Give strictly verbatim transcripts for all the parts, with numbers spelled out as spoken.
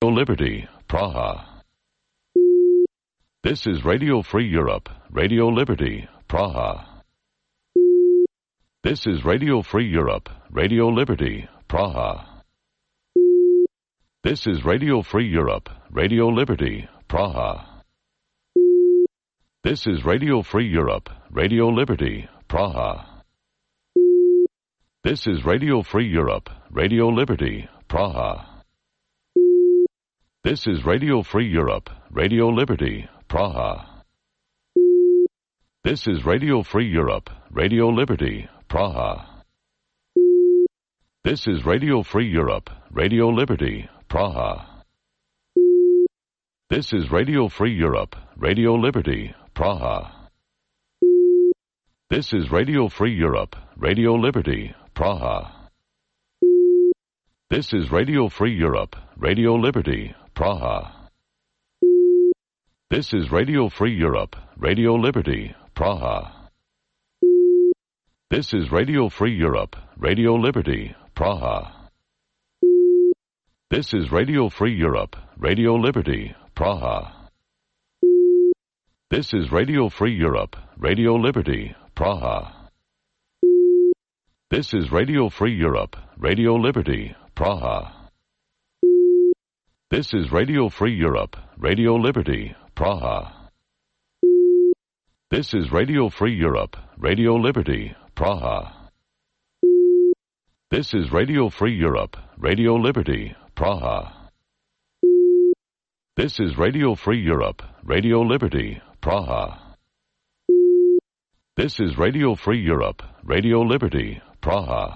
Liberty, Praha. This is Radio Free Europe, Radio Liberty, Praha. This is Radio Free Europe, Radio Liberty, Praha. This is Radio Free Europe, Radio Liberty, Praha. This is Radio Free Europe, Radio Liberty, Praha. This is Radio Free Europe, Radio Liberty, Praha. This is Radio Free Europe, Radio Liberty, Praha. This is Radio Free Europe, Radio Liberty, Praha. This is Radio Free Europe, Radio Liberty, Praha. This is Radio Free Europe, Radio Liberty, Praha. This is Radio Free Europe, Radio Liberty, Praha. This is Radio Free Europe, Radio Liberty, Praha. This is Radio Free Europe, Radio Liberty, Praha. This is Radio Free Europe, Radio Liberty, Praha. This is Radio Free Europe, Radio Liberty, Praha. This is Radio Free Europe, Radio Liberty, Praha. This is Radio Free Europe, Radio Liberty, Praha. This is Radio Free Europe, Radio Liberty, Praha. This is Radio Free Europe, Radio Liberty, Praha. This is Radio Free Europe, Radio Liberty, Praha. This is Radio Free Europe, Radio Liberty, Praha. This is Radio Free Europe, Radio Liberty, Praha.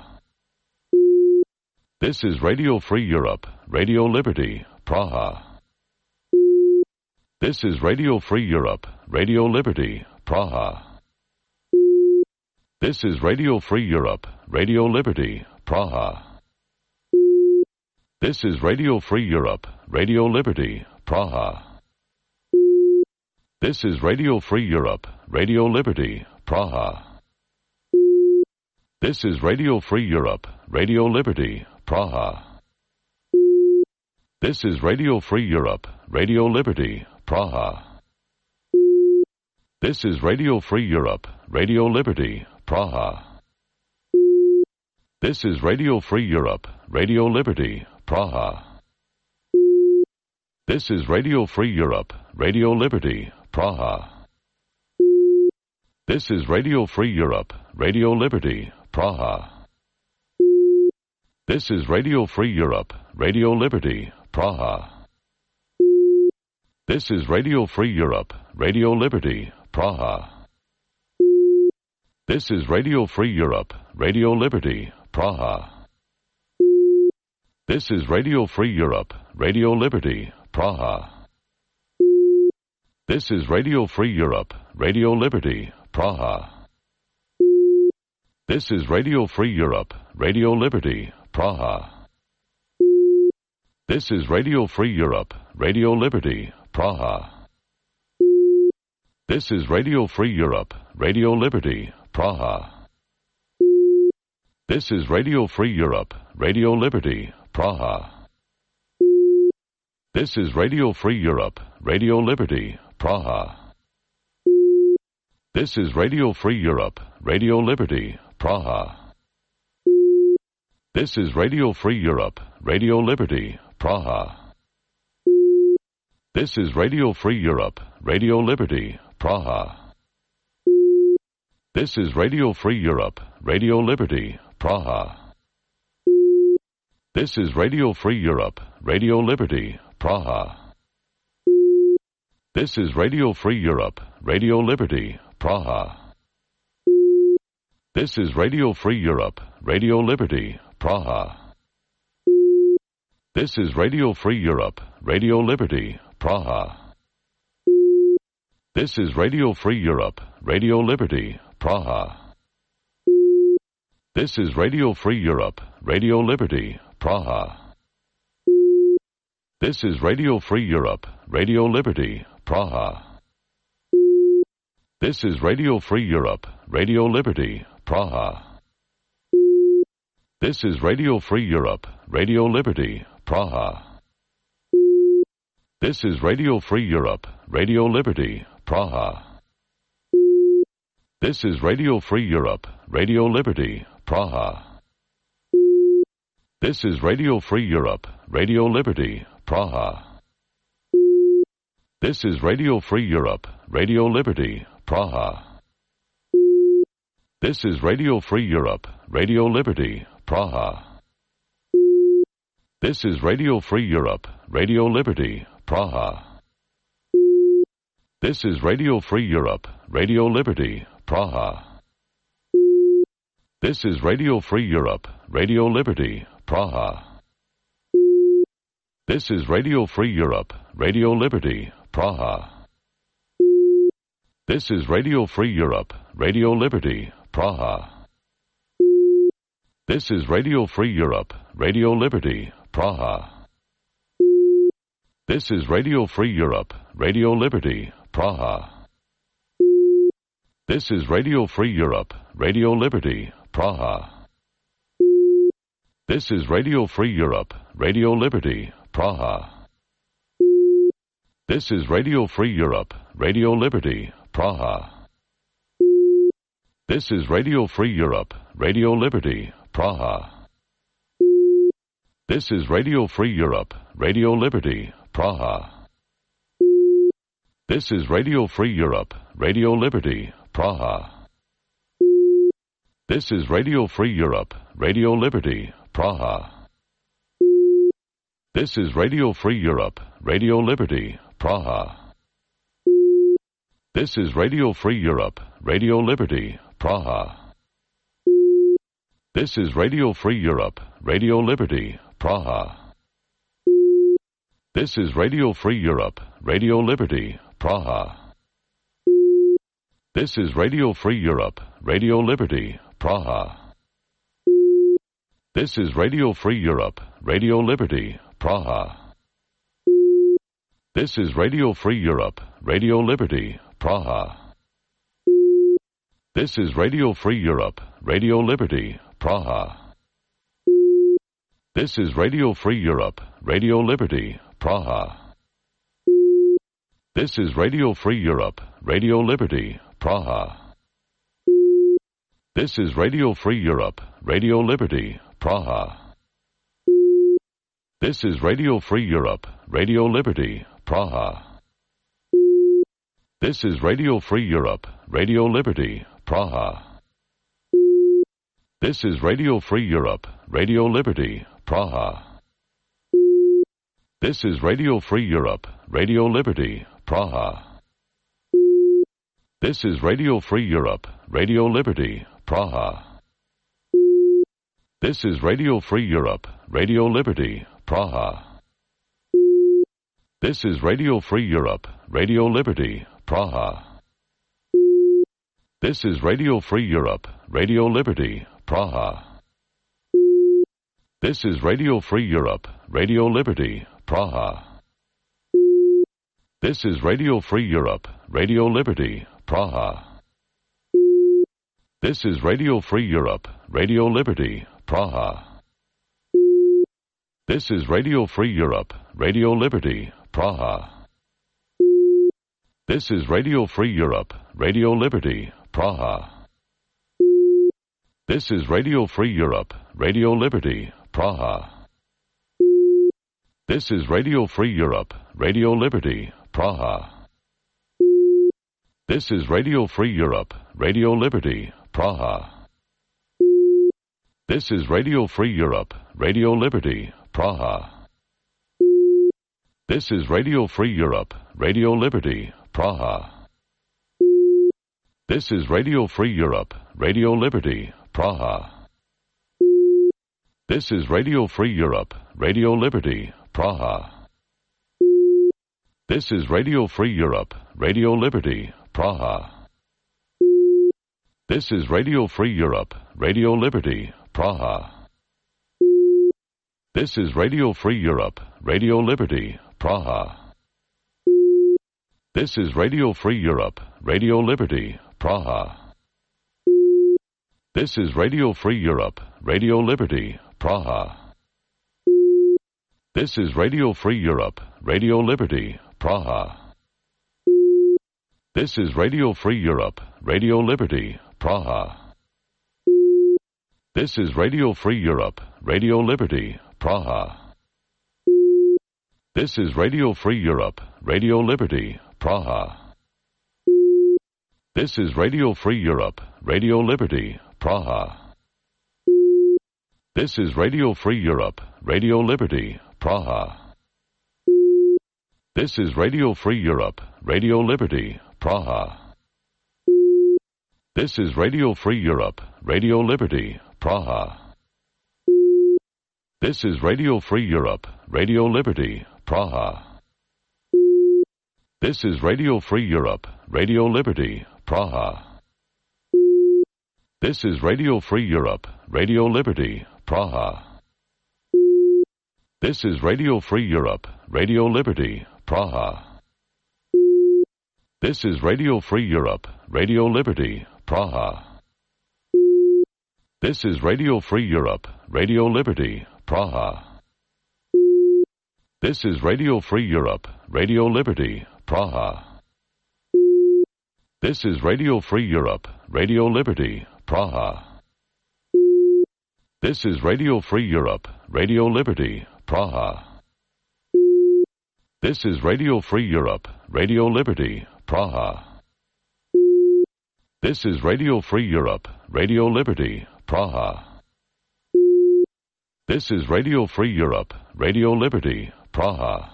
This is Radio Free Europe, Radio Liberty, Praha. This is Radio Free Europe, Radio Liberty, Praha. This is Radio Free Europe, Radio Liberty, Praha. This is Radio Free Europe, Radio Liberty, Praha. This is Radio Free Europe, Radio Liberty, Praha. This is Radio Free Europe, Radio Liberty, Praha. This is Radio Free Europe, Radio Liberty, Praha. This is Radio Free Europe, Radio Liberty, Praha. This is Radio Free Europe, Radio Liberty, Praha. This is Radio Free Europe, Radio Liberty, Praha. This is Radio Free Europe, Radio Liberty, Praha. This is Radio Free Europe, Radio Liberty, Praha. This is Radio Free Europe, Radio Liberty, Praha. This is Radio Free Europe, Radio Liberty, Praha. This is Radio Free Europe, Radio Liberty, Praha. This is Radio Free Europe, Radio Liberty, Praha. This is Radio Free Europe, Radio Liberty, Praha. This is Radio Free Europe, Radio Liberty, Praha. This is Radio Free Europe, Radio Liberty, Praha. This is Radio Free Europe, Radio Liberty, Praha. This is Radio Free Europe, Radio Liberty, Praha. This is Radio Free Europe, Radio Liberty, Praha. This is Radio Free Europe, Radio Liberty, Praha. This is Radio Free Europe, Radio Liberty, Praha. This is Radio Free Europe, Radio Liberty, Praha. This is Radio Free Europe, Radio Liberty, Praha. This is Radio Free Europe, Radio Liberty, Praha. This is Radio Free Europe, Radio Liberty, Praha. This is Radio Free Europe, Radio Liberty, Praha. This is Radio Free Europe, Radio Liberty, Praha. This is Radio Free Europe, Radio Liberty, Praha. This is Radio Free Europe, Radio Liberty, Praha. This is Radio Free Europe, Radio Liberty, Praha. This is Radio Free Europe, Radio Liberty, Praha. This is Radio Free Europe, Radio Liberty, Praha. This is Radio Free Europe, Radio Liberty, Praha. This is Radio Free Europe, Radio Liberty, Praha. This is Radio Free Europe, Radio Liberty, Praha. This is Radio Free Europe, Radio Liberty, Praha. This is Radio Free Europe, Radio Liberty, Praha. This is Radio Free Europe, Radio Liberty, Praha. This is Radio Free Europe, Radio Liberty, Praha. This is Radio Free Europe, Radio Liberty, Praha. This is Radio Free Europe, Radio Liberty, Praha. This is Radio Free Europe, Radio Liberty, Praha. This is Radio Free Europe, Radio Liberty, Praha. This is Radio Free Europe, Radio Liberty, Praha. This is Radio Free Europe, Radio Liberty, Praha. This is Radio Free Europe, Radio Liberty, Praha. This is Radio Free Europe, Radio Liberty, Praha. This is Radio Free Europe, Radio Liberty, Praha. This is Radio Free Europe, Radio Liberty, Praha. This is Radio Free Europe, Radio Liberty, Praha. This is Radio Free Europe, Radio Liberty, Praha. This is Radio Free Europe, Radio Liberty, Praha. This is Radio Free Europe, Radio Liberty, Praha. This is Radio Free Europe, Radio Liberty, Praha. This is Radio Free Europe, Radio Liberty, Praha. This is Radio Free Europe, Radio Liberty, Praha. This is Radio Free Europe, Radio Liberty, Praha. This is Radio Free Europe, Radio Liberty, Praha. This is Radio Free Europe, Radio Liberty, Praha. This is Radio Free Europe, Radio Liberty, Praha. This is Radio Free Europe, Radio Liberty, Praha. This is Radio Free Europe, Radio Liberty, Praha. This is Radio Free Europe, Radio Liberty, Praha. This is Radio Free Europe, Radio Liberty, Praha. This is Radio Free Europe, Radio Liberty, Praha. This is Radio Free Europe, Radio Liberty, Praha. This is Radio Free Europe, Radio Liberty, Praha. This is Radio Free Europe, Radio Liberty, Praha. This is Radio Free Europe, Radio Liberty, Praha. This is Radio Free Europe, Radio Liberty, Praha. This is Radio Free Europe, Radio Liberty, Praha. This is Radio Free Europe, Radio Liberty, Praha. This is Radio Free Europe, Radio Liberty, Praha. This is Radio Free Europe, Radio Liberty, Praha. This is Radio Free Europe, Radio Liberty, Praha. This is Radio Free Europe, Radio Liberty, Praha. This is Radio Free Europe, Radio Liberty, Praha. This is Radio Free Europe, Radio Liberty, Praha. This is Radio Free Europe, Radio Liberty, Praha. This is Radio Free Europe, Radio Liberty, Praha. This is Radio Free Europe, Radio Liberty, Praha. This is Radio Free Europe, Radio Liberty, Praha. This is Radio Free Europe, Radio Liberty, Praha. This is Radio Free Europe, Radio Liberty, Praha. This is Radio Free Europe, Radio Liberty, Praha. This is Radio Free Europe, Radio Liberty, Praha. This is Radio Free Europe, Radio Liberty, Praha. This is Radio Free Europe, Radio Liberty, Praha. This is Radio Free Europe, Radio Liberty, Praha. This is Radio Free Europe, Radio Liberty, Praha. This is Radio Free Europe, Radio Liberty, Praha. This is Radio Free Europe, Radio Liberty, Praha. This is Radio Free Europe, Radio Liberty, Praha. This is Radio Free Europe, Radio Liberty, Praha. This is Radio Free Europe, Radio Liberty, Praha. This is Radio Free Europe, Radio Liberty, Praha. This is Radio Free Europe, Radio Liberty, Praha. This is Radio Free Europe, Radio Liberty, Praha. This is Radio Free Europe, Radio Liberty, Praha. This is Radio Free Europe, Radio Liberty, Praha. This is Radio Free Europe, Radio Liberty, Praha. This is Radio Free Europe, Radio Liberty, Praha. This is Radio Free Europe, Radio Liberty, Praha. This is Radio Free Europe, Radio Liberty, Praha. This is Radio Free Europe, Radio Liberty, Praha. This is Radio Free Europe, Radio Liberty, Praha.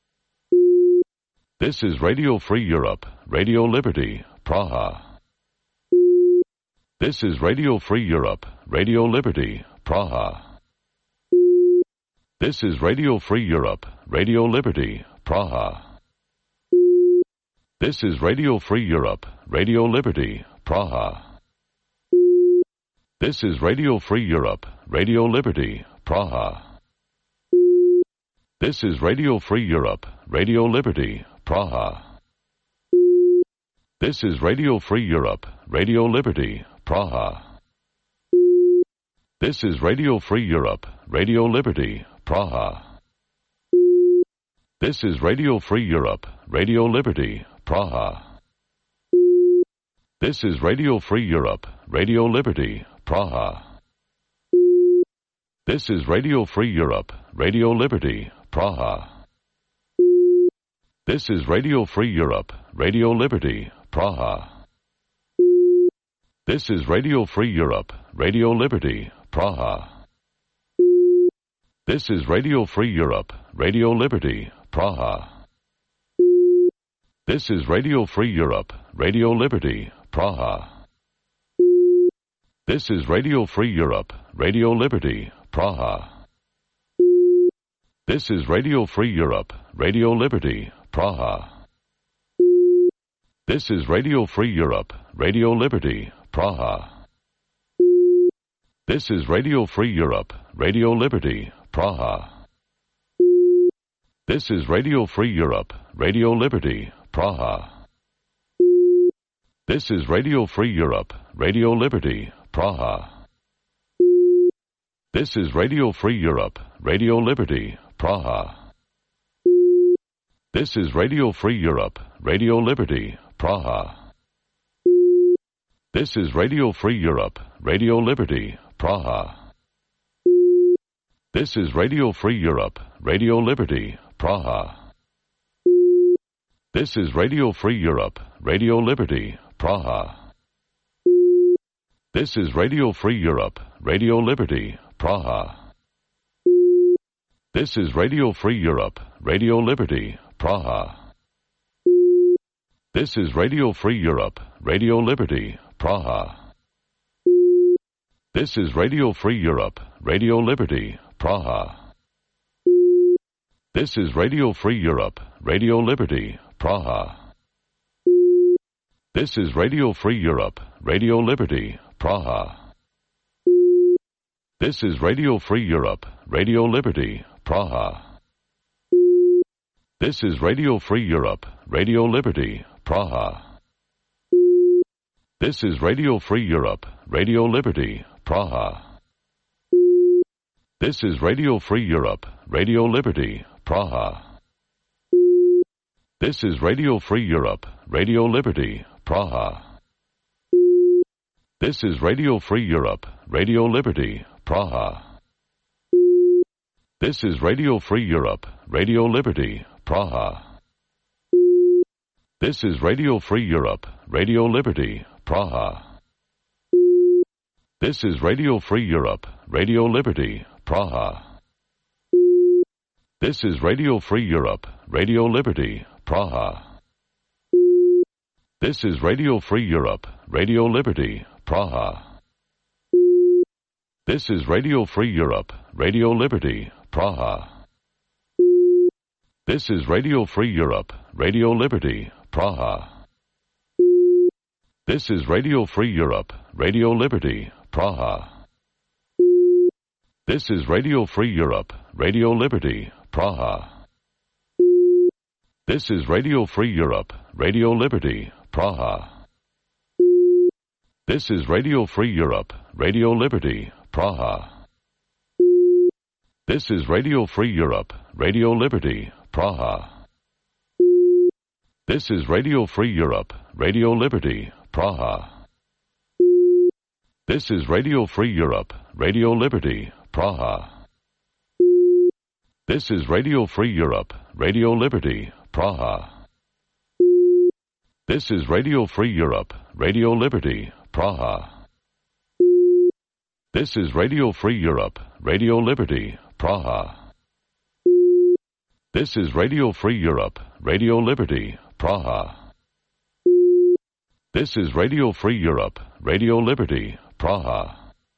This is Radio Free Europe, Radio Liberty, Praha. This is Radio Free Europe, Radio Liberty, Praha. This is Radio Free Europe, Radio Liberty, Praha. This is Radio Free Europe, Radio Liberty, Praha. This is Radio Free Europe, Radio Liberty, Praha. This is Radio Free Europe, Radio Liberty, Praha. This is Radio Free Europe, Radio Liberty, Praha. This is Radio Free Europe, Radio Liberty, Praha. This is Radio Free Europe, Radio Liberty, Praha. This is Radio Free Europe, Radio Liberty, Praha. This is Radio Free Europe, Radio Liberty, Praha. This is Radio Free Europe, Radio Liberty, Praha. This is Radio Free Europe, Radio Liberty, Praha. This is Radio Free Europe, Radio Liberty, Praha. This is Radio Free Europe, Radio Liberty, Praha. This is Radio Free Europe, Radio Liberty, Praha. This is Radio Free Europe, Radio Liberty, Praha. This is Radio Free Europe, Radio Liberty, Praha. This is Radio Free Europe, Radio Liberty, Praha. This is Radio Free Europe, Radio Liberty, Praha. This is Radio Free Europe, Radio Liberty, Praha. This is Radio Free Europe, Radio Liberty, Praha. This is Radio Free Europe, Radio Liberty, Praha. This is Radio Free Europe, Radio Liberty, Praha. This is Radio Free Europe, Radio Liberty, Praha. This is Radio Free Europe, Radio Liberty, Praha. This is Radio Free Europe, Radio Liberty, Praha. This is Radio Free Europe, Radio Liberty, Praha. This is Radio Free Europe, Radio Liberty, Praha. This is Radio Free Europe, Radio Liberty, Praha. This is Radio Free Europe, Radio Liberty, Praha. This is Radio Free Europe, Radio Liberty, Praha. This is Radio Free Europe, Radio Liberty, Praha. This is Radio Free Europe, Radio Liberty, Praha. This is Radio Free Europe, Radio Liberty, Praha. This is Radio Free Europe, Radio Liberty, Praha. This is Radio Free Europe, Radio Liberty, Praha. This is Radio Free Europe, Radio Liberty, Praha. This is Radio Free Europe, Radio Liberty, Praha. This is Radio Free Europe, Radio Liberty, Praha. This is Radio Free Europe, Radio Liberty, Praha. This is Radio Free Europe, Radio Liberty, Praha. This is Radio Free Europe, Radio Liberty, Praha. This is Radio Free Europe, Radio Liberty, Praha. This is Radio Free Europe, Radio Liberty, Praha. This is Radio Free Europe, Radio Liberty, Praha. This is Radio Free Europe, Radio Liberty, Praha. This is Radio Free Europe, Radio Liberty, Praha. This is Radio Free Europe, Radio Liberty, Praha. This is Radio Free Europe, Radio Liberty, Praha. This is Radio Free Europe, Radio Liberty, Praha. This is Radio Free Europe, Radio Liberty, Praha. This is Radio Free Europe, Radio Liberty, Praha. This is Radio Free Europe, Radio Liberty, Praha. This is Radio Free Europe, Radio Liberty, Praha. This is Radio Free Europe, Radio Liberty, Praha. This is Radio Free Europe, Radio Liberty, Praha.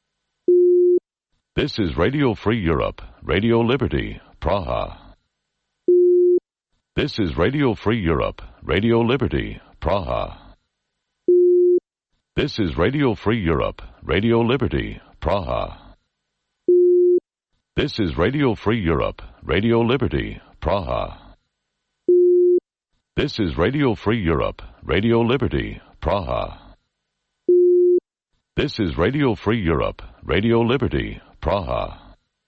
This is Radio Free Europe, Radio Liberty, Praha. This is Radio Free Europe, Radio Liberty, Praha. This is Radio Free Europe, Radio Liberty, Praha. This is Radio Free Europe, Radio Liberty, Praha. This is Radio Free Europe, Radio Liberty, Praha. This is Radio Free Europe, Radio Liberty, Praha.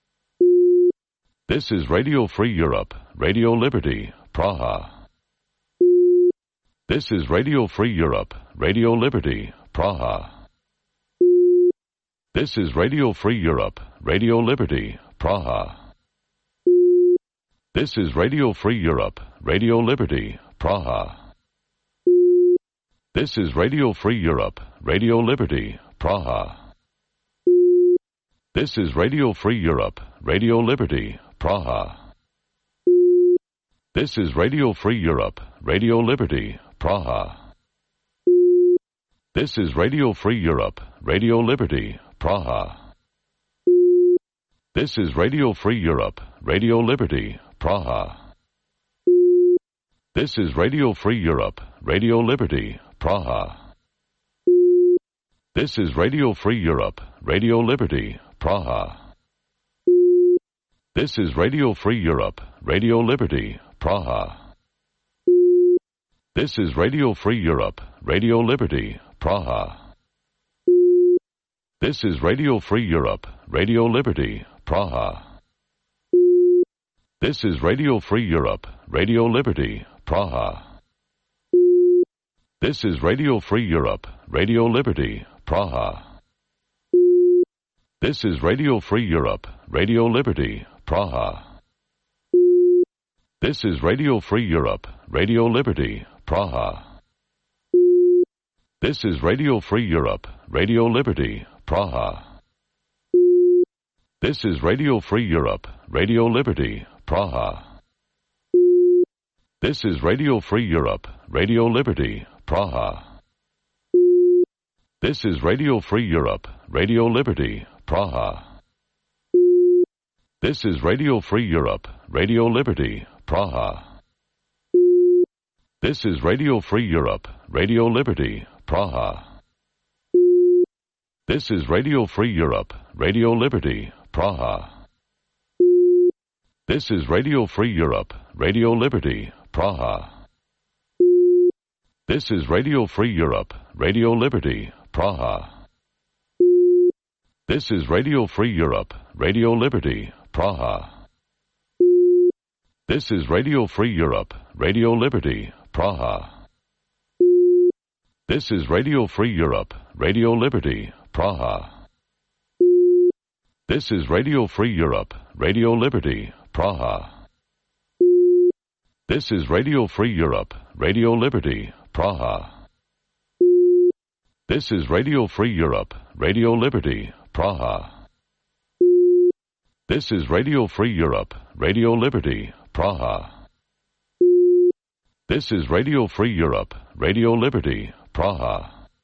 This is Radio Free Europe, Radio Liberty, Praha. This is Radio Free Europe, Radio Liberty, Praha. This is Radio Free Europe, Radio Liberty, Praha. This is Radio Free Europe, Radio Liberty, Praha. This is Radio Free Europe, Radio Liberty, Praha. This is Radio Free Europe, Radio Liberty, Praha. This is Radio Free Europe, Radio Liberty, Praha. This is Radio Free Europe, Radio Liberty, Praha. This is Radio Free Europe, Radio Liberty, Praha. This is Radio Free Europe, Radio Liberty, Praha. This is Radio Free Europe, Radio Liberty, Praha. This is Radio Free Europe, Radio Liberty, Praha. This is Radio Free Europe, Radio Liberty, Praha. This is Radio Free Europe, Radio Liberty, Praha. This is Radio Free Europe, Radio Liberty, Praha. This is Radio Free Europe, Radio Liberty, Praha. This is Radio Free Europe, Radio Liberty, Praha. This is Radio Free Europe, Radio Liberty, Praha. This is Radio Free Europe, Radio Liberty, Praha. This is Radio Free Europe, Radio Liberty, Praha. This is Radio Free Europe, Radio Liberty, Praha. This is Radio Free Europe, Radio Liberty, Praha. This is Radio Free Europe, Radio Liberty, Praha. This is Radio Free Europe, Radio Liberty, Praha. This is Radio Free Europe, Radio Liberty, Praha. This is Radio Free Europe, Radio Liberty, Praha. This is Radio Free Europe, Radio Liberty, Praha. This is Radio Free Europe, Radio Liberty, Praha. This is Radio Free Europe, Radio Liberty, Praha. This is Radio Free Europe, Radio Liberty, Praha. This is Radio Free Europe, Radio Liberty, Praha. This is Radio Free Europe, Radio Liberty, Praha. This is Radio Free Europe, Radio Liberty, Praha. This is Radio Free Europe, Radio Liberty, Praha. This is Radio Free Europe, Radio Liberty, Praha.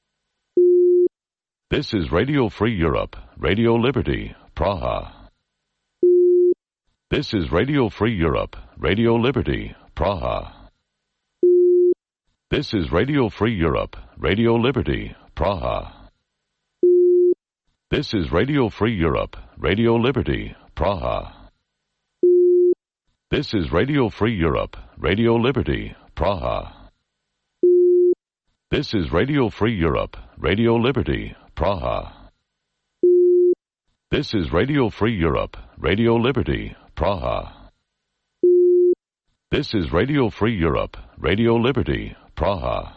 This is Radio Free Europe, Radio Liberty, Praha. This is Radio Free Europe, Radio Liberty, Praha. This is Radio Free Europe, Radio Liberty, Praha. This is Radio Free Europe, Radio Liberty, Praha. This is Radio Free Europe, Radio Liberty, Praha. This is Radio Free Europe, Radio Liberty, Praha. This is Radio Free Europe, Radio Liberty, Praha. This is Radio Free Europe, Radio Liberty, Praha.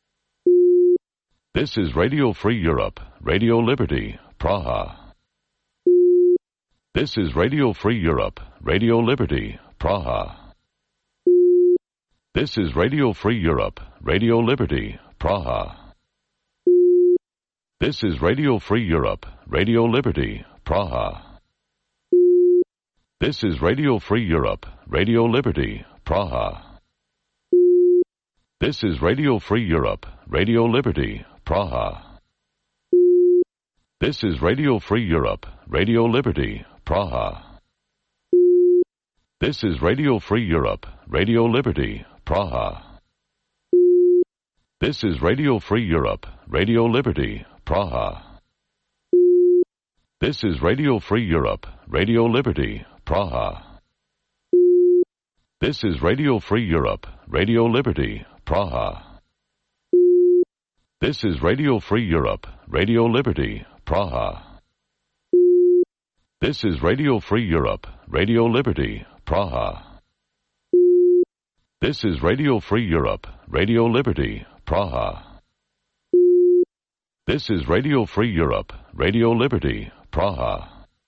This is Radio Free Europe, Radio Liberty, Praha. This is Radio Free Europe, Radio Liberty, Praha. This is Radio Free Europe, Radio Liberty, Praha. This is Radio Free Europe, Radio Liberty, Praha. This is Radio Free Europe, Radio Liberty, Praha. This is Radio Free Europe, Radio Liberty, Praha. This is Radio Free Europe, Radio Liberty, Praha. This is Radio Free Europe, Radio Liberty, Praha. This is Radio Free Europe, Radio Liberty, Praha. This is Radio Free Europe, Radio Liberty, Praha. This is Radio Free Europe, Radio Liberty, Praha. This is Radio Free Europe, Radio Liberty, Praha. This is Radio Free Europe, Radio Liberty, Praha. This is Radio Free Europe, Radio Liberty, Praha. This is Radio Free Europe, Radio Liberty, Praha.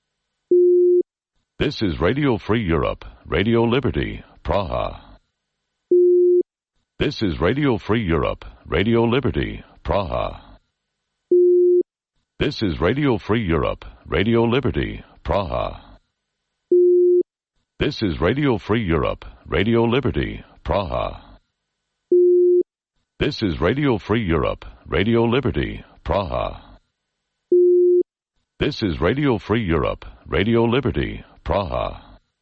This is Radio Free Europe, Radio Liberty, Praha. This is Radio Free Europe, Radio Liberty, Praha. This is Radio Free Europe, Radio Liberty, Praha. This is Radio Free Europe, Radio Liberty, Praha. This is Radio Free Europe, Radio Liberty, Praha. This is Radio Free Europe, Radio Liberty, Praha.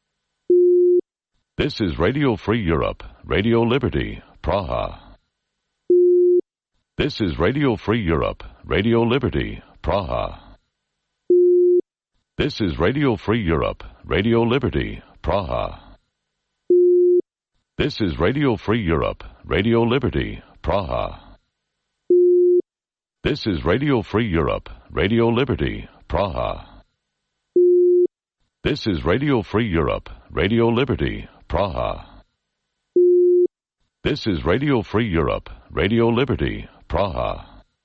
This is Radio Free Europe, Radio Liberty, Praha. This is Radio Free Europe, Radio Liberty, Praha. This is Radio Free Europe, Radio Liberty, Praha. This is Radio Free Europe, Radio Liberty, Praha. This is Radio Free Europe, Radio Liberty, Praha. This is Radio Free Europe, Radio Liberty, Praha. This is Radio Free Europe, Radio Liberty, Praha.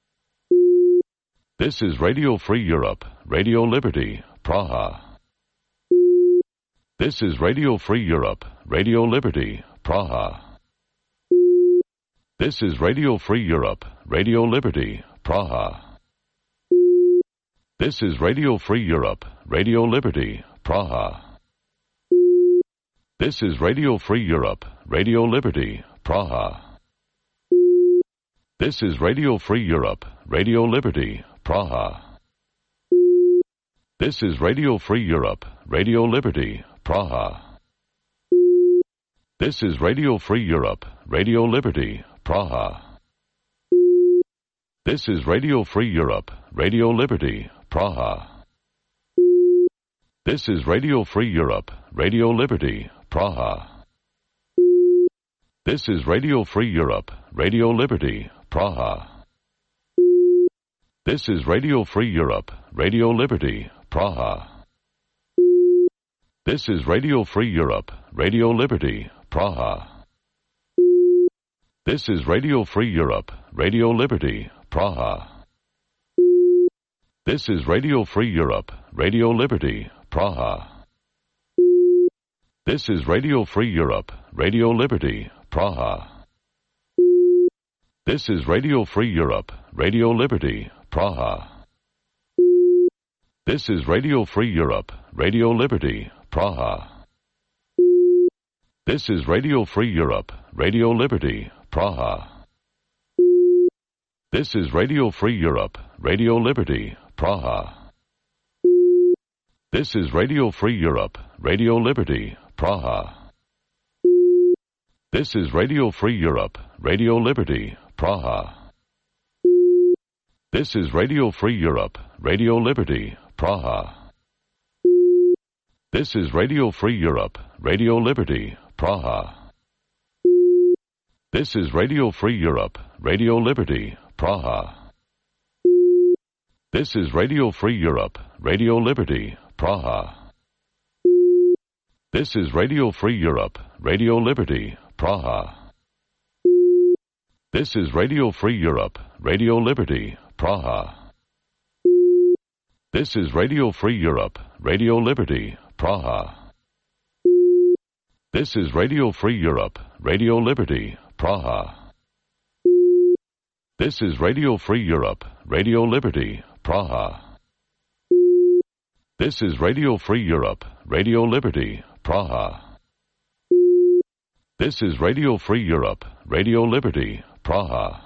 This is Radio Free Europe, Radio Liberty, Praha. This is Radio Free Europe, Radio Liberty, Praha. This is Radio Free Europe, Radio Liberty, Praha. This is Radio Free Europe, Radio Liberty, Praha. This is Radio Free Europe, Radio Liberty, Praha. This is Radio Free Europe, Radio Liberty, Praha. This is Radio Free Europe, Radio Liberty, Praha. This is Radio Free Europe, Radio Liberty, Praha. This is Radio Free Europe, Radio Liberty, Praha. This is Radio Free Europe, Radio Liberty, Praha. This is Radio Free Europe, Radio Liberty, Praha. This is Radio Free Europe, Radio Liberty, Praha. This is Radio Free Europe, Radio Liberty, Praha. This is Radio Free Europe, Radio Liberty, Praha. This is Radio Free Europe, Radio Liberty, Praha. This is Radio Free Europe, Radio Liberty, Praha. This is Radio Free Europe, Radio Liberty, Praha. This is Radio Free Europe, Radio Liberty, Praha. This is Radio Free Europe, Radio Liberty, Praha. This is Radio Free Europe, Radio Liberty, Praha. This is Radio Free Europe, Radio Liberty, Praha. This is Radio Free Europe, Radio Liberty, Praha. This is Radio Free Europe, Radio Liberty, Praha. This is Radio Free Europe, Radio Liberty, Praha. This is Radio Free Europe, Radio Liberty, Praha. This is Radio Free Europe, Radio Liberty, Praha. This is Radio Free Europe, Radio Liberty, Praha. This is Radio Free Europe, Radio Liberty, Praha. This is Radio Free Europe, Radio Liberty, Praha. This is Radio Free Europe, Radio Liberty, Praha. This is Radio Free Europe, Radio Liberty, Praha. This is Radio Free Europe, Radio Liberty, Praha. This is Radio Free Europe, Radio Liberty, Praha.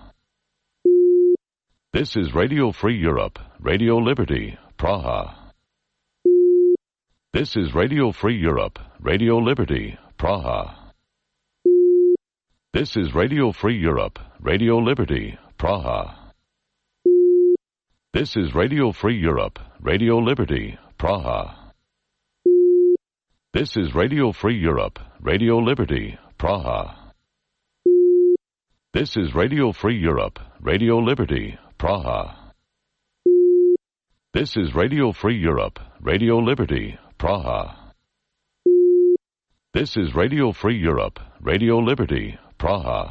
This is Radio Free Europe, Radio Liberty, Praha. This is Radio Free Europe, Radio Liberty, Praha. This is Radio Free Europe, Radio Liberty, Praha. This is Radio Free Europe, Radio Liberty, Praha. This is Radio Free Europe, Radio Liberty, Praha. This is Radio Free Europe, Radio Liberty, Praha. This is Radio Free Europe, Radio Liberty, Praha. This is Radio Free Europe, Radio Liberty, Praha.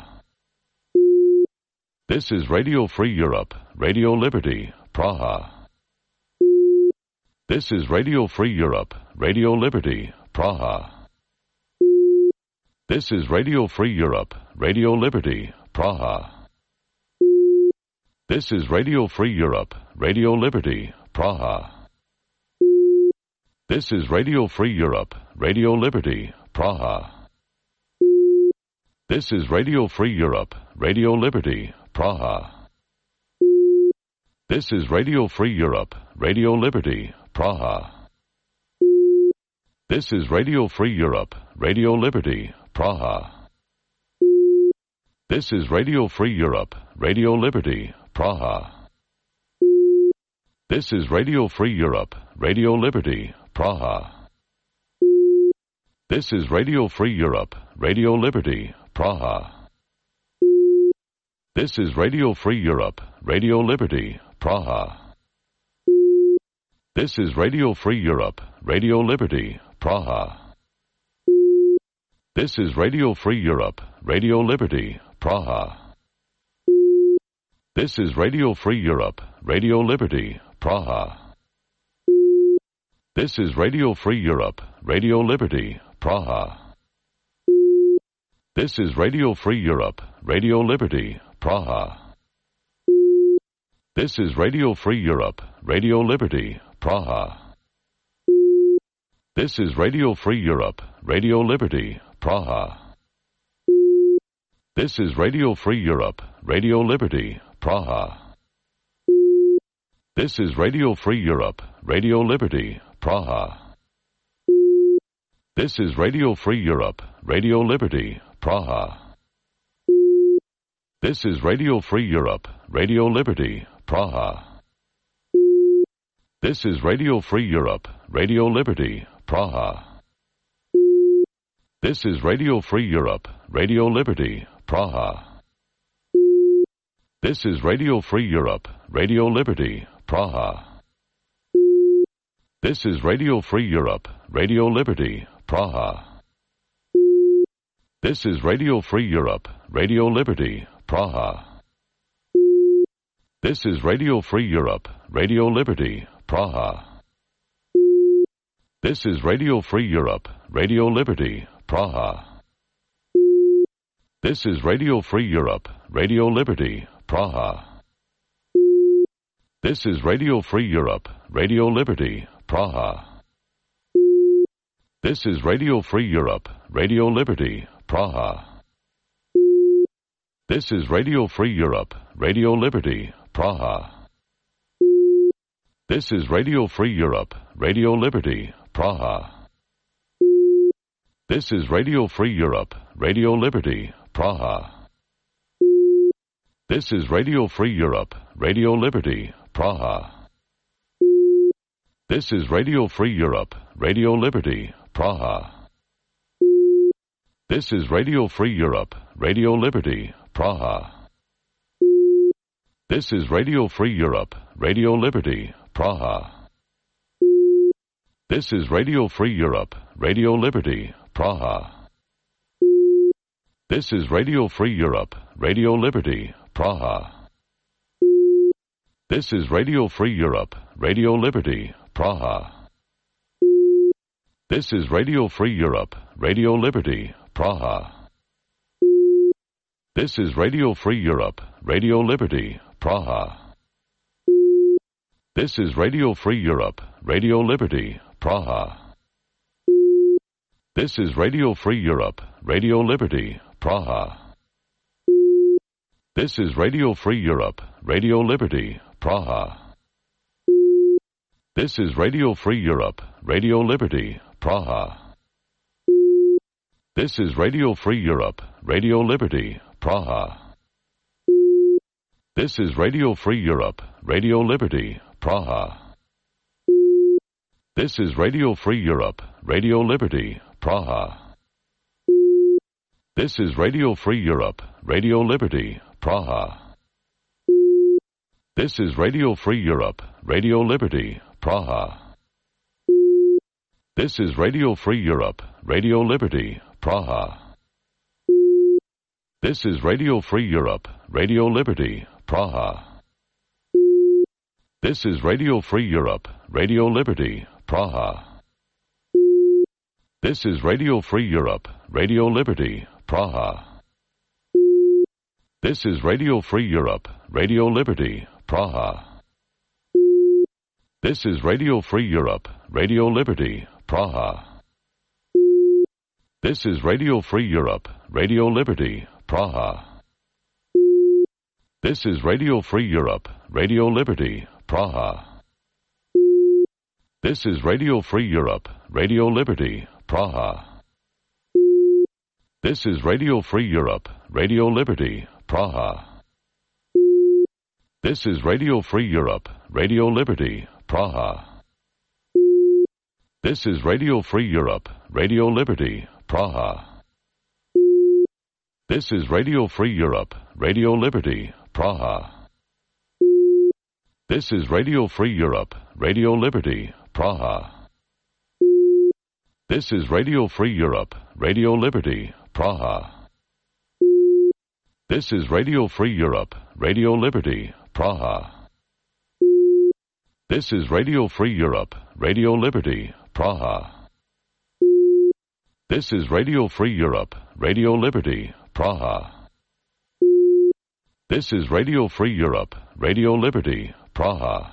This is Radio Free Europe, Radio Liberty, Praha. This is Radio Free Europe, Radio Liberty, Praha. This is Radio Free Europe, Radio Liberty, Praha. This is Radio Free Europe, Radio Liberty, Praha. This is Radio Free Europe, Radio Liberty, Praha. This is Radio Free Europe, Radio Liberty, Praha. This is Radio Free Europe, Radio Liberty, Praha. This is Radio Free Europe, Radio Liberty, Praha. This is Radio Free Europe, Radio Liberty, Praha. This is Radio Free Europe, Radio Liberty, Praha. This is Radio Free Europe, Radio Liberty, Praha. This is Radio Free Europe, Radio Liberty, Praha. This is Radio Free Europe, Radio Liberty, Praha. This is Radio Free Europe, Radio Liberty, Praha. This is Radio Free Europe, Radio Liberty, Praha. This is Radio Free Europe, Radio Liberty, Praha. This is Radio Free Europe, Radio Liberty, Praha. This is Radio Free Europe, Radio Liberty, Praha. This is Radio Free Europe, Radio Liberty, Praha. This is Radio Free Europe, Radio Liberty, Praha. This is Radio Free Europe, Radio Liberty, Praha. This is Radio Free Europe, Radio Liberty, Praha. This is Radio Free Europe, Radio Liberty, Praha. This is Radio Free Europe, Radio Liberty, Praha. This is Radio Free Europe, Radio Liberty, Praha. This is Radio Free Europe, Radio Liberty, Praha. This is Radio Free Europe, Radio Liberty, Praha. This is Radio Free Europe, Radio Liberty, Praha. This is Radio Free Europe, Radio Liberty, Praha. This is Radio Free Europe, Radio Liberty, Praha. This is Radio Free Europe, Radio Liberty, Praha. This is Radio Free Europe, Radio Liberty, Praha. This is Radio Free Europe, Radio Liberty, Praha. This is Radio Free Europe, Radio Liberty, Praha. This is Radio Free Europe, Radio Liberty, Praha. This is Radio Free Europe, Radio Liberty, Praha. This is Radio Free Europe, Radio Liberty, Praha. This is Radio Free Europe, Radio Liberty, Praha. This is Radio Free Europe, Radio Liberty, Praha. This is Radio Free Europe, Radio Liberty, Praha. This is Radio Free Europe, Radio Liberty, Praha. This is Radio Free Europe, Radio Liberty, Praha. This is Radio Free Europe, Radio Liberty, Praha. This is Radio Free Europe, Radio Liberty, Praha. This is Radio Free Europe, Radio Liberty, Praha. This is Radio Free Europe, Radio Liberty, Praha. This is Radio Free Europe, Radio Liberty, Praha. This is Radio Free Europe, Radio Liberty, Praha. This is Radio Free Europe, Radio Liberty, Praha. This is Radio Free Europe, Radio Liberty, Praha. This is Radio Free Europe, Radio Liberty, Praha. This is Radio Free Europe, Radio Liberty, Praha. This is Radio Free Europe, Radio Liberty, Praha. This is Radio Free Europe, Radio Liberty, Praha. This is Radio Free Europe, Radio Liberty, Praha. This is Radio Free Europe, Radio Liberty, Praha. This is Radio Free Europe, Radio Liberty, Praha. This is Radio Free Europe, Radio Liberty, Praha. This is Radio Free Europe, Radio Liberty, Praha. This is Radio Free Europe, Radio Liberty, Praha. This is Radio Free Europe, Radio Liberty, Praha. This is Radio Free Europe, Radio Liberty, Praha. This is Radio Free Europe, Radio Liberty, Praha. This is Radio Free Europe, Radio Liberty, Praha. This is Radio Free Europe, Radio Liberty, Praha. This is Radio Free Europe, Radio Liberty, Praha. This is Radio Free Europe, Radio Liberty, Praha. This is Radio Free Europe, Radio Liberty, Praha. This is Radio Free Europe, Radio Liberty, Praha. This is Radio Free Europe, Radio Liberty, Praha. This is Radio Free Europe, Radio Liberty, Praha. This is Radio Free Europe, Radio Liberty, Praha. This is Radio Free Europe, Radio Liberty, Praha.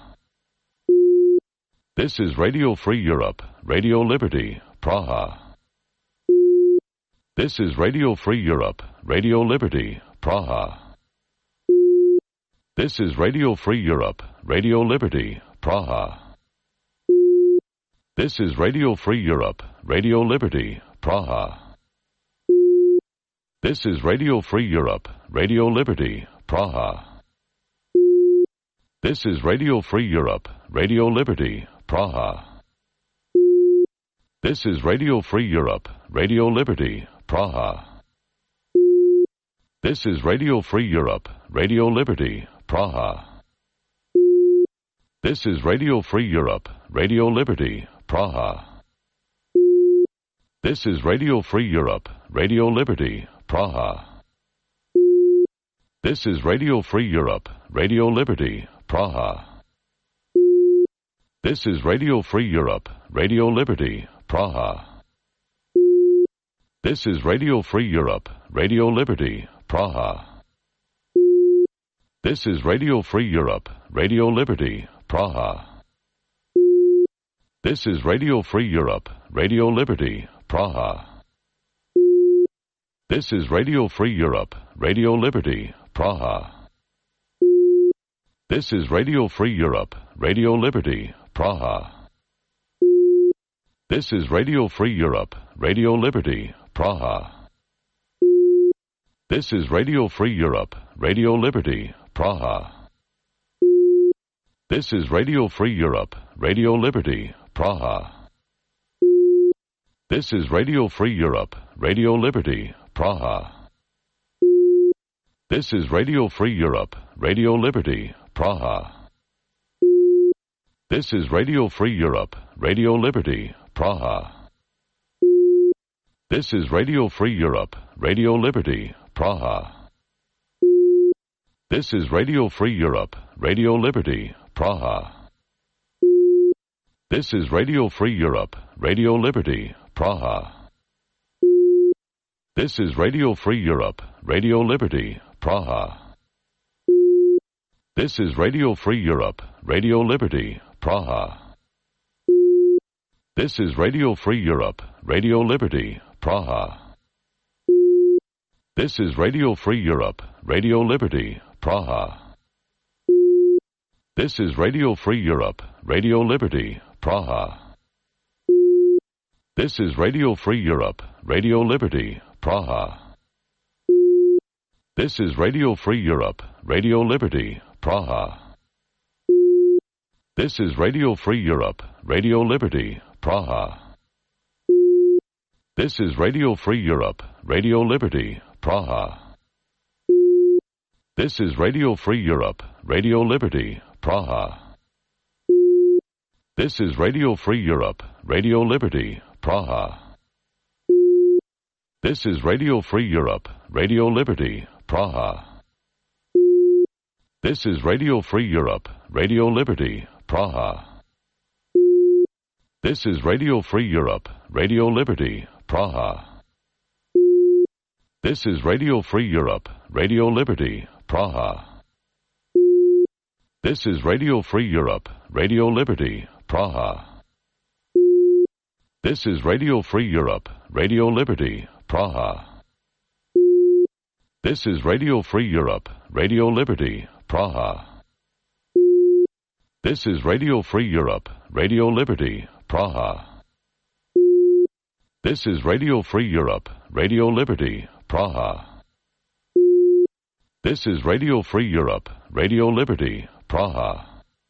This is Radio Free Europe, Radio Liberty, Praha. This is Radio Free Europe, Radio Liberty, Praha. This is Radio Free Europe, Radio Liberty, Praha. This is Radio Free Europe, Radio Liberty, Praha. This is Radio Free Europe, Radio Liberty, Praha. This is Radio Free Europe, Radio Liberty, Praha. This is Radio Free Europe, Radio Liberty, Praha. This is Radio Free Europe, Radio Liberty, Praha. This is Radio Free Europe, Radio Liberty, Praha. This is Radio Free Europe, Radio Liberty, Praha. This is Radio Free Europe, Radio Liberty, Praha. This is Radio Free Europe, Radio Liberty, Praha. This is Radio Free Europe, Radio Liberty, Praha. This is Radio Free Europe, Radio Liberty, Praha. This is Radio Free Europe, Radio Liberty, Praha. This is Radio Free Europe, Radio Liberty, Praha. This is Radio Free Europe, Radio Liberty, Praha. This is Radio Free Europe, Radio Liberty, Praha. This is Radio Free Europe, Radio Liberty, Praha. This is Radio Free Europe, Radio Liberty, Praha. This is Radio Free Europe, Radio Liberty, Praha. This is Radio Free Europe, Radio Liberty, Praha. This is Radio Free Europe, Radio Liberty, Praha. This is Radio Free Europe, Radio Liberty, Praha. This is Radio Free Europe, Radio Liberty, Praha. This is Radio Free Europe, Radio Liberty, Praha. This is Radio Free Europe, Radio Liberty, Praha. This is Radio Free Europe, Radio Liberty, Praha. This is Radio Free Europe, Radio Liberty, Praha. This is Radio Free Europe, Radio Liberty, Praha. This is Radio Free Europe, Radio Liberty, Praha. This is Radio Free Europe, Radio Liberty, Praha. This is Radio Free Europe, Radio Liberty, Praha. This is Radio Free Europe, Radio Liberty, Praha. This is Radio Free Europe, Radio Liberty, Praha. This is Radio Free Europe, Radio Liberty, Praha. This is Radio Free Europe, Radio Liberty, Praha. This is Radio Free Europe, Radio Liberty, Praha. This is Radio Free Europe, Radio Liberty, Praha. This is Radio Free Europe, Radio Liberty, Praha. This is Radio Free Europe, Radio Liberty, Praha. This is Radio Free Europe, Radio Liberty, Praha. This is Radio Free Europe, Radio Liberty, Praha. This is Radio Free Europe, Radio Liberty, Praha. This is Radio Free Europe, Radio Liberty, Praha. This is Radio Free Europe, Radio Liberty, Praha. This is Radio Free Europe, Radio Liberty, Praha.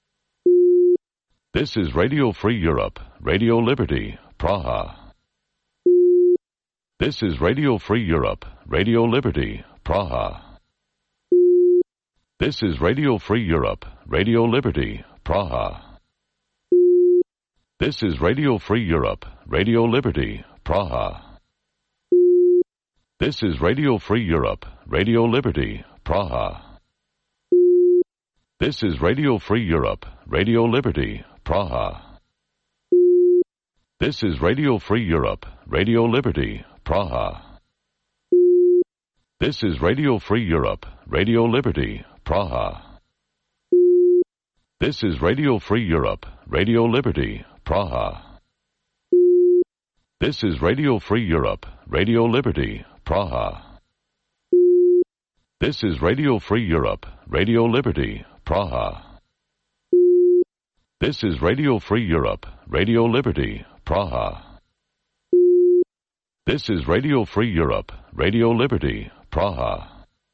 This is Radio Free Europe, Radio Liberty, Praha. This is Radio Free Europe, Radio Liberty, Praha. This is Radio Free Europe, Radio Liberty, Praha. This is Radio Free Europe, Radio Liberty, Praha. This is Radio Free Europe, Radio Liberty, Praha. This is Radio Free Europe, Radio Liberty, Praha. This is Radio Free Europe, Radio Liberty, Praha. This is Radio Free Europe, Radio Liberty, Praha. This is Radio Free Europe, Radio Liberty, Praha. This is Radio Free Europe, Radio Liberty, Praha. This is Radio Free Europe, Radio Liberty, Praha. This is Radio Free Europe, Radio Liberty, Praha. This is Radio Free Europe, Radio Liberty, Praha.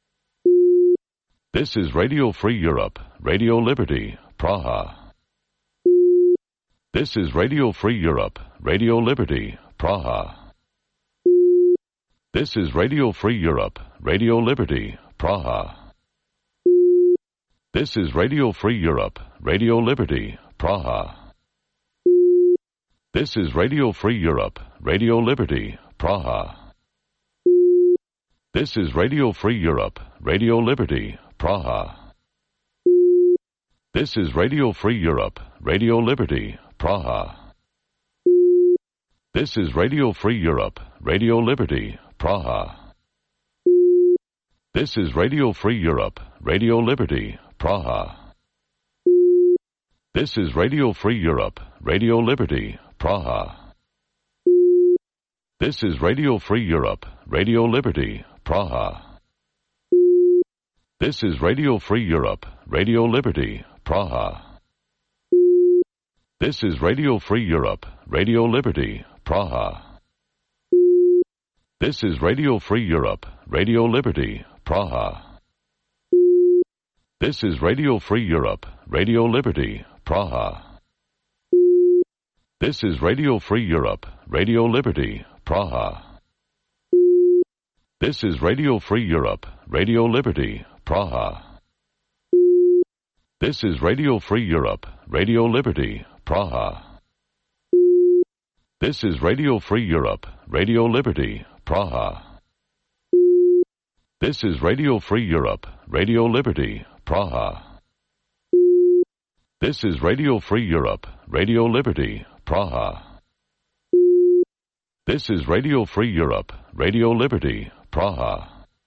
This is Radio Free Europe, Radio Liberty, Praha. This is Radio Free Europe, Radio Liberty, Praha. This is Radio Free Europe, Radio Liberty, Praha. This is Radio Free Europe, Radio Liberty, Praha. This is Radio Free Europe, Radio Liberty, Praha. This is Radio Free Europe, Radio Liberty, Praha. This is Radio Free Europe, Radio Liberty, Praha. This is Radio Free Europe, Radio Liberty, Praha. This is Radio Free Europe, Radio Liberty, Praha. This is Radio Free Europe, Radio Liberty, Praha. This is Radio Free Europe, Radio Liberty, Praha. This is Radio Free Europe, Radio Liberty, Praha. This is Radio Free Europe, Radio Liberty, Praha. This is Radio Free Europe, Radio Liberty, Praha. This is Radio Free Europe, Radio Liberty, Praha. This is Radio Free Europe, Radio Liberty, Praha. This is Radio Free Europe, Radio Liberty, Praha. This is Radio Free Europe, Radio Liberty, Praha. This is Radio Free Europe, Radio Liberty, Praha. This is Radio Free Europe, Radio Liberty, Praha. This is Radio Free Europe, Radio Liberty, Praha. This is Radio Free Europe, Radio Liberty, Praha.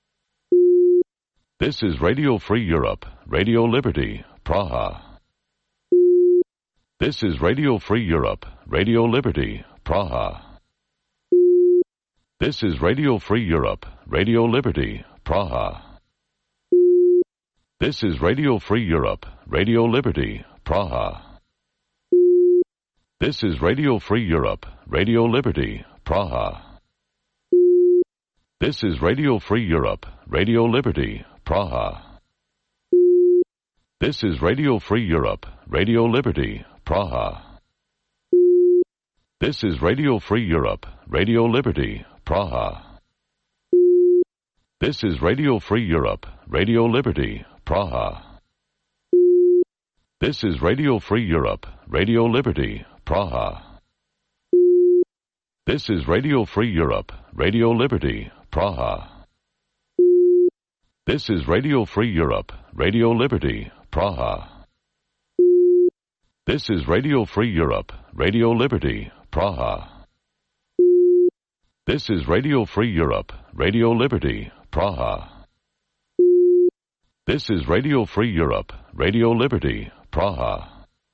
This is Radio Free Europe, Radio Liberty, Praha. This is Radio Free Europe, Radio Liberty, Praha. This is Radio Free Europe, Radio Liberty, Praha. This is Radio Free Europe, Radio Liberty, Praha. This is Radio Free Europe, Radio Liberty, Praha. This is Radio Free Europe, Radio Liberty, Praha. This is Radio Free Europe, Radio Liberty, Praha. This is Radio Free Europe, Radio Liberty, Praha. This is Radio Free Europe, Radio Liberty, Praha. This is Radio Free Europe, Radio Liberty, Praha. This is Radio Free Europe, Radio Liberty, Praha. This is Radio Free Europe, Radio Liberty, Praha. This is Radio Free Europe, Radio Liberty, Praha. This is Radio Free Europe, Radio Liberty, Praha. This is Radio Free Europe, Radio Liberty, Praha.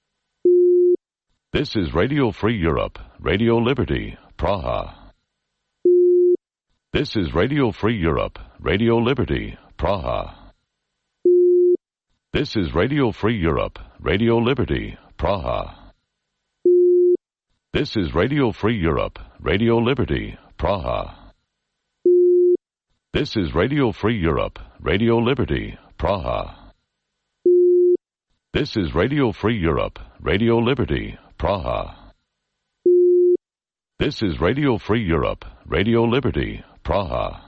This is Radio Free Europe, Radio Liberty, Praha. This is Radio Free Europe, Radio Liberty, Praha. This is Radio Free Europe, Radio Liberty, Praha. This is Radio Free Europe, Radio Liberty, Praha. This is Radio Free Europe, Radio Liberty, Praha. This is Radio Free Europe, Radio Liberty, Praha. This is Radio Free Europe, Radio Liberty, Praha.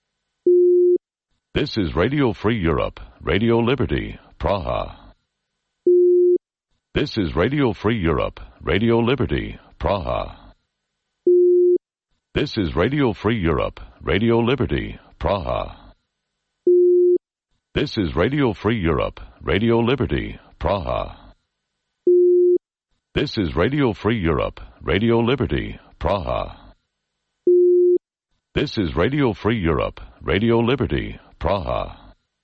This is Radio Free Europe, Radio Liberty, Praha. This is Radio Free Europe, Radio Liberty, Praha. This is Radio Free Europe, Radio Liberty, Praha. This is Radio Free Europe, Radio Liberty, Praha. This is Radio Free Europe, Radio Liberty, Praha. This is Radio Free Europe, Radio Liberty, Praha.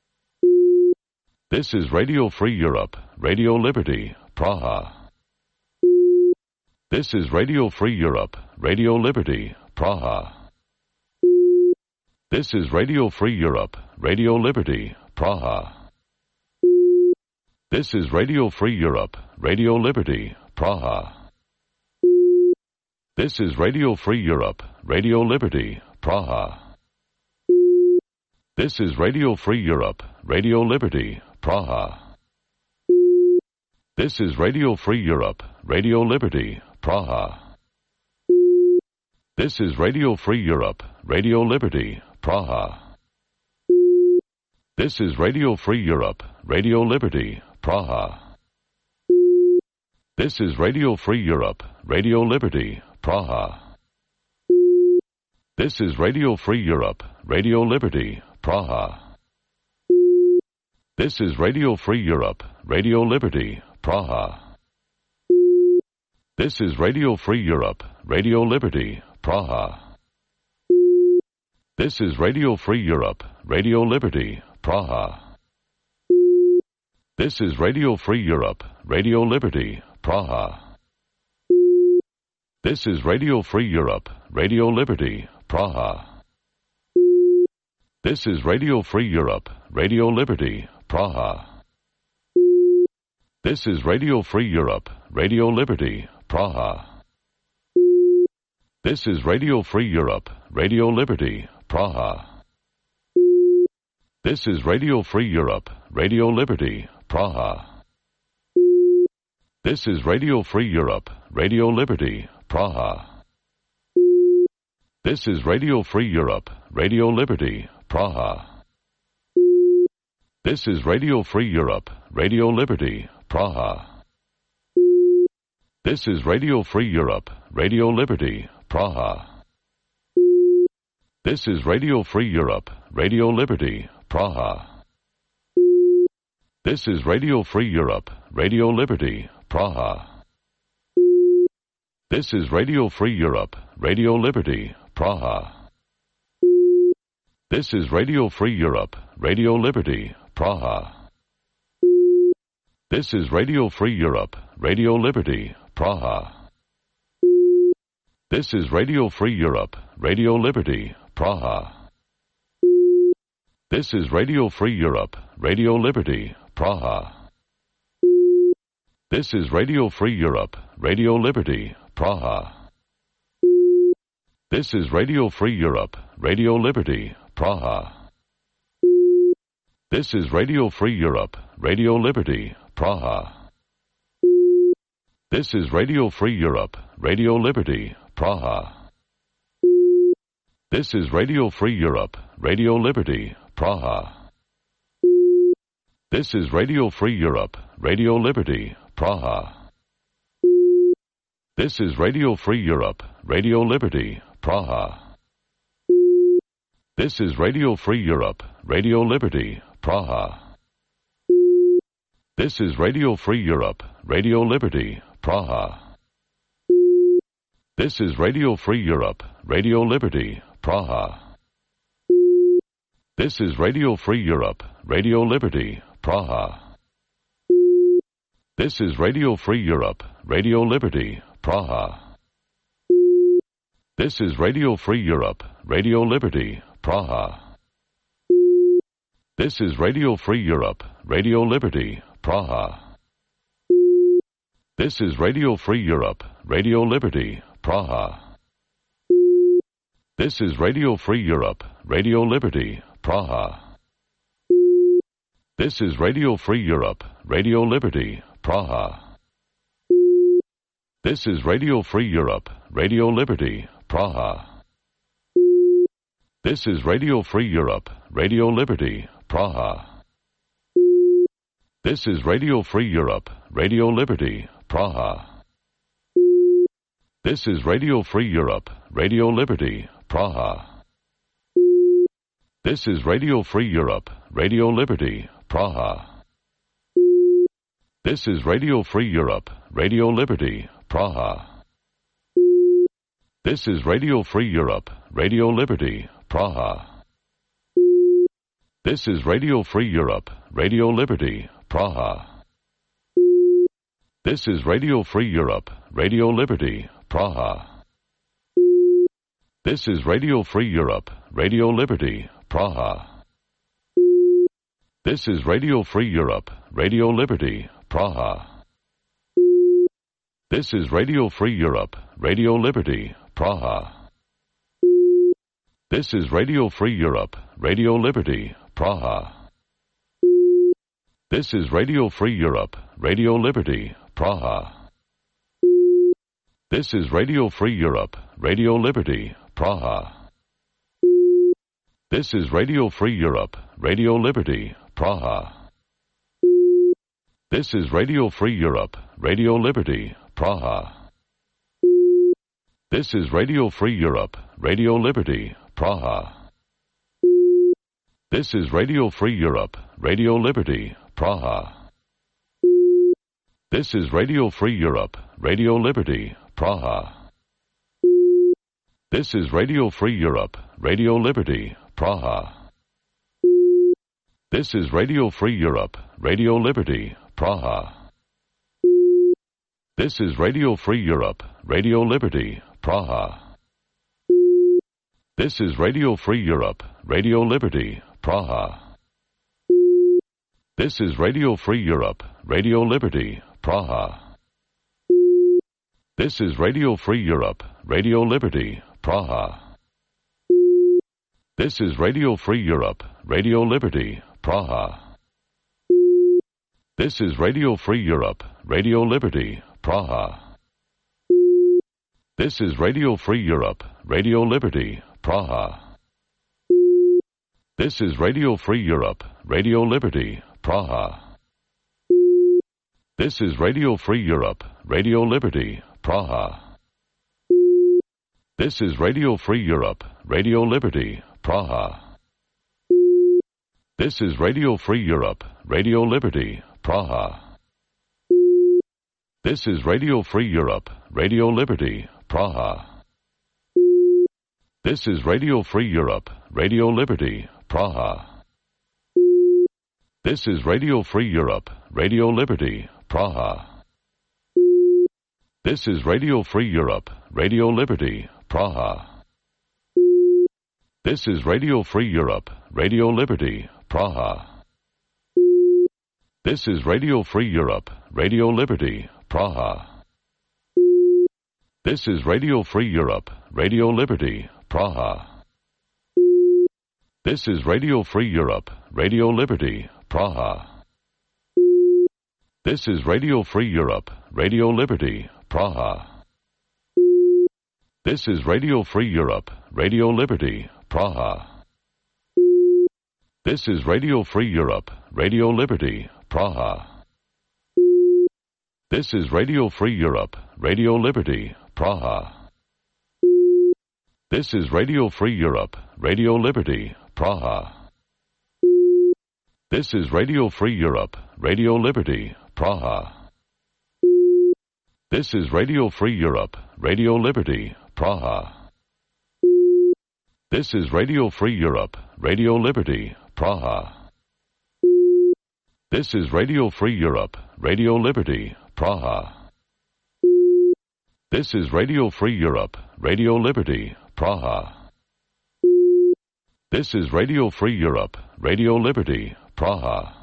This is Radio Free Europe, Radio Liberty, Praha. This is Radio Free Europe, Radio Liberty, Praha. This is Radio Free Europe, Radio Liberty, Praha. This is Radio Free Europe, Radio Liberty, Praha. This is Radio Free Europe, Radio Liberty, Praha. This is Radio Free Europe, Radio Liberty, Praha. This is Radio Free Europe, Radio Liberty, Praha. This is Radio Free Europe, Radio Liberty, Praha. This is Radio Free Europe, Radio Liberty, Praha. This is Radio Free Europe, Radio Liberty, Praha. This is Radio Free Europe, Radio Liberty, Praha. This is Radio Free Europe, Radio Liberty, Praha. This is Radio Free Europe, Radio Liberty, Praha. This is Radio Free Europe, Radio Liberty, Praha. This is Radio Free Europe, Radio Liberty, Praha. This is Radio Free Europe, Radio Liberty, Praha. This is Radio Free Europe, Radio Liberty, Praha. This is Radio Free Europe, Radio Liberty, Praha. This is Radio Free Europe, Radio Liberty, Praha. This is Radio Free Europe, Radio Liberty, Praha. This is Radio Free Europe, Radio Liberty, Praha. This is Radio Free Europe, Radio Liberty, Praha. This is Radio Free Europe, Radio Liberty, Praha. This is Radio Free Europe, Radio Liberty, Praha. This is Radio Free Europe, Radio Liberty, Praha. This is Radio Free Europe, Radio Liberty, Praha. This is Radio Free Europe, Radio Liberty, Praha. This is Radio Free Europe, Radio Liberty, Praha. This is Radio Free Europe, Radio Liberty, Praha. This is Radio Free Europe, Radio Liberty, Praha. This is Radio Free Europe, Radio Liberty, Praha. This is Radio Free Europe, Radio Liberty, Praha. This is Radio Free Europe, Radio Liberty, Praha. This is Radio Free Europe, Radio Liberty, Praha. This is Radio Free Europe, Radio Liberty, Praha. This is Radio Free Europe, Radio Liberty, Praha. This is Radio Free Europe, Radio Liberty, Praha. This is Radio Free Europe, Radio Liberty, Praha. This is Radio Free Europe, Radio Liberty, Praha. This is Radio Free Europe, Radio Liberty, Praha. This is Radio Free Europe, Radio Liberty, Praha. This is Radio Free Europe, Radio Liberty, Praha. This is Radio Free Europe, Radio Liberty, Praha. This is Radio Free Europe, Radio Liberty, Praha. This is Radio Free Europe, Radio Liberty, Praha. This is Radio Free Europe, Radio Liberty, Praha. This is Radio Free Europe, Radio Liberty, Praha. This is Radio Free Europe, Radio Liberty, Praha. This is Radio Free Europe, Radio Liberty, Praha. This is Radio Free Europe, Radio Liberty, Praha. This is Radio Free Europe, Radio Liberty, Praha. This is Radio Free Europe, Radio Liberty, Praha. This is Radio Free Europe, Radio Liberty, Praha. This is Radio Free Europe, Radio Liberty, Praha. This is Radio Free Europe, Radio Liberty, Praha. This is Radio Free Europe, Radio Liberty, Praha. This is Radio Free Europe, Radio Liberty, Praha. This is Radio Free Europe, Radio Liberty, Praha. This is Radio Free Europe, Radio Liberty, Praha. This is Radio Free Europe, Radio Liberty, Praha. This is Radio Free Europe, Radio Liberty, Praha. This is Radio Free Europe, Radio Liberty, Praha. This is Radio Free Europe, Radio Liberty, Praha. This is Radio Free Europe, Radio Liberty, Praha. This is Radio Free Europe, Radio Liberty, Praha. This is Radio Free Europe, Radio Liberty, Praha. This is Radio Free Europe, Radio Liberty, Praha. This is Radio Free Europe, Radio Liberty, Praha. This is Radio Free Europe, Radio Liberty, Praha. This is Radio Free Europe, Radio Liberty, Praha. This is Radio Free Europe, Radio Liberty, Praha. This is Radio Free Europe, Radio Liberty, Praha. This is Radio Free Europe, Radio Liberty, Praha. This is Radio Free Europe, Radio Liberty, Praha. This is Radio Free Europe, Radio Liberty, Praha. This is Radio Free Europe, Radio Liberty, Praha. This is Radio Free Europe, Radio Liberty, Praha. This is Radio Free Europe, Radio Liberty, Praha. This is Radio Free Europe, Radio Liberty, Praha. This is Radio Free Europe, Radio Liberty, Praha. This is Radio Free Europe, Radio Liberty, Praha. This is Radio Free Europe, Radio Liberty, Praha. This is Radio Free Europe, Radio Liberty, Praha. This is Radio Free Europe, Radio Liberty, Praha. This is Radio Free Europe, Radio Liberty, Praha. This is Radio Free Europe, Radio Liberty, Praha. This is Radio Free Europe, Radio Liberty, Praha. This is Radio Free Europe, Radio Liberty, Praha. This is Radio Free Europe, Radio Liberty, Praha. This is Radio Free Europe, Radio Liberty, Praha. This is Radio Free Europe, Radio Liberty, Praha. This is Radio Free Europe, Radio Liberty, Praha. This is Radio Free Europe, Radio Liberty, Praha. This is Radio Free Europe, Radio Liberty, Praha. This is Radio Free Europe, Radio Liberty, Praha. This is Radio Free Europe, Radio Liberty, Praha. This is Radio Free Europe, Radio Liberty, Praha. This is Radio Free Europe, Radio Liberty, Praha. This is Radio Free Europe, Radio Liberty, Praha. This is Radio Free Europe, Radio Liberty, Praha.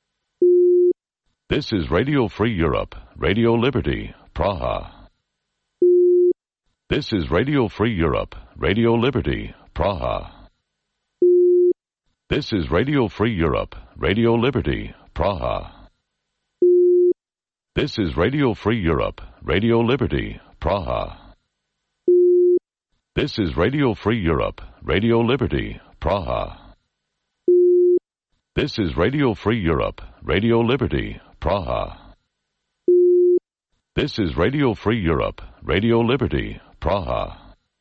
This is Radio Free Europe, Radio Liberty, Praha. This is Radio Free Europe, Radio Liberty, Praha. This is Radio Free Europe, Radio Liberty, Praha. This is Radio Free Europe, Radio Liberty, Praha. This is Radio Free Europe, Radio Liberty, Praha. This is Radio Free Europe, Radio Liberty, Praha. This is Radio Free Europe, Radio Liberty, Praha.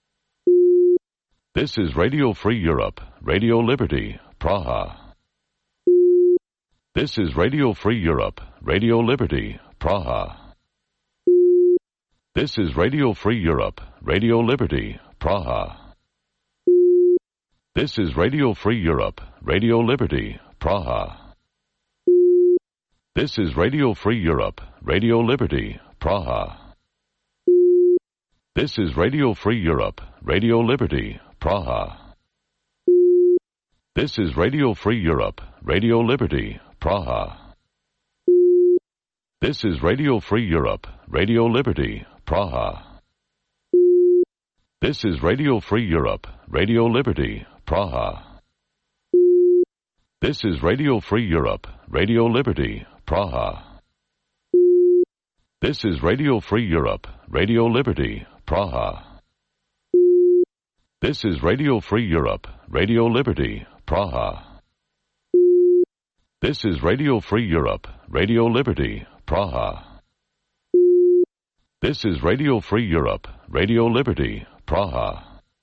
This is Radio Free Europe, Radio Liberty, Praha. This is Radio Free Europe, Radio Liberty, Praha. This is Radio Free Europe, Radio Liberty, Praha. This is Radio Free Europe, Radio Liberty, Praha. This is Radio Free Europe, Radio Liberty, Praha. This is Radio Free Europe, Radio Liberty, Praha. This is Radio Free Europe, Radio Liberty, Praha. This is Radio Free Europe, Radio Liberty, Praha. This is Radio Free Europe, Radio Liberty, Praha. This is Radio Free Europe, Radio Liberty, Praha. This is Radio Free Europe, Radio Liberty, Praha. This is Radio Free Europe, Radio Liberty, Praha. This is Radio Free Europe, Radio Liberty, Praha. This is Radio Free Europe, Radio Liberty, Praha.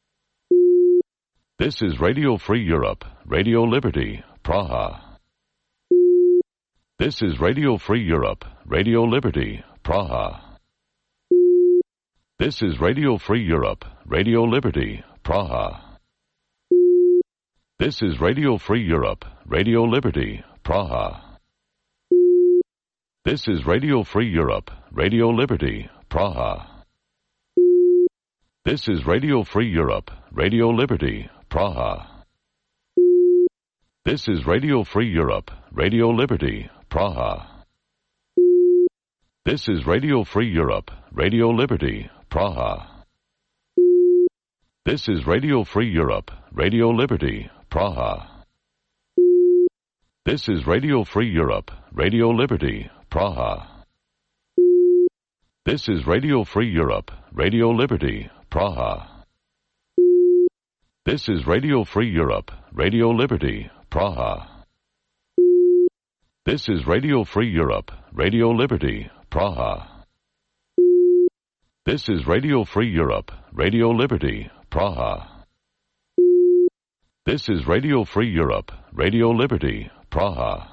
This is Radio Free Europe, Radio Liberty, Praha. This is Radio Free Europe, Radio Liberty, Praha. This is Radio Free Europe, Radio Liberty, Praha. This is Radio Free Europe, Radio Liberty, Praha. This is Radio Free Europe, Radio Liberty, Praha. This is Radio Free Europe, Radio Liberty, Praha. This is Radio Free Europe, Radio Liberty, Praha. This is Radio Free Europe, Radio Liberty, Praha. This is Radio Free Europe, Radio Liberty, Praha. This is Radio Free Europe, Radio Liberty, Praha. This is Radio Free Europe, Radio Liberty, Praha. This is Radio Free Europe, Radio Liberty, Praha. This is Radio Free Europe, Radio Liberty, Praha. This is Radio Free Europe, Radio Liberty, Praha. This is Radio Free Europe, Radio Liberty, Praha.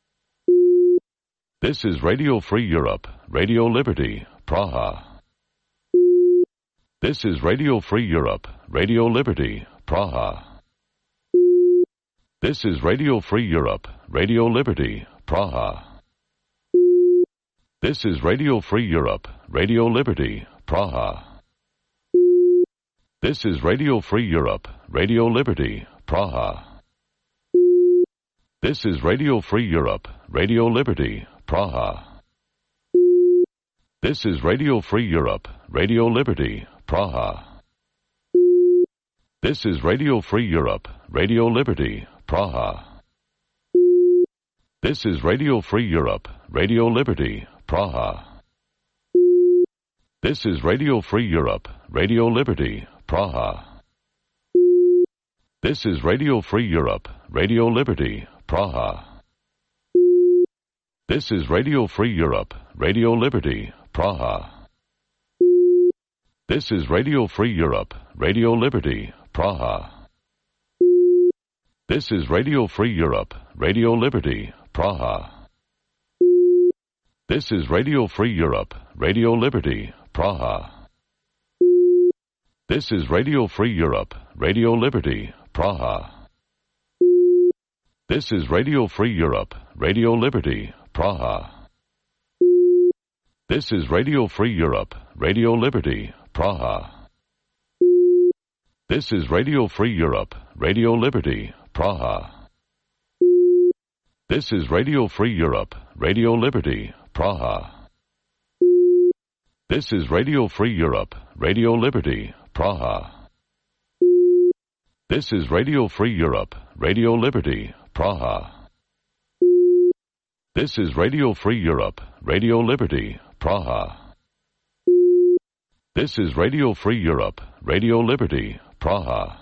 This is Radio Free Europe, Radio Liberty, Praha. This is Radio Free Europe, Radio Liberty, Praha. This is Radio Free Europe, Radio Liberty, Praha. This is Radio Free Europe, Radio Liberty, Praha. This is Radio Free Europe, Radio Liberty, Praha. This is Radio Free Europe, Radio Liberty, Praha. This is Radio Free Europe, Radio Liberty, Praha. This is Radio Free Europe, Radio Liberty, Praha. This is Radio Free Europe, Radio Liberty, Praha. This is Radio Free Europe, Radio Liberty, Praha. This is Radio Free Europe, Radio Liberty, Praha. This is Radio Free Europe, Radio Liberty, Praha. This is Radio Free Europe, Radio Liberty, Praha. This is Radio Free Europe, Radio Liberty, Praha. This is Radio Free Europe, Radio Liberty, Praha. This is Radio Free Europe, Radio Liberty, Praha. This is Radio Free Europe, Radio Liberty, Praha. This is Radio Free Europe, Radio Liberty, Praha. This is Radio Free Europe, Radio Liberty, Praha. This is Radio Free Europe, Radio Liberty, Praha. This is Radio Free Europe, Radio Liberty, Praha. This is Radio Free Europe, Radio Liberty, Praha. This is Radio Free Europe, Radio Liberty, Praha. This is Radio Free Europe, Radio Liberty, Praha.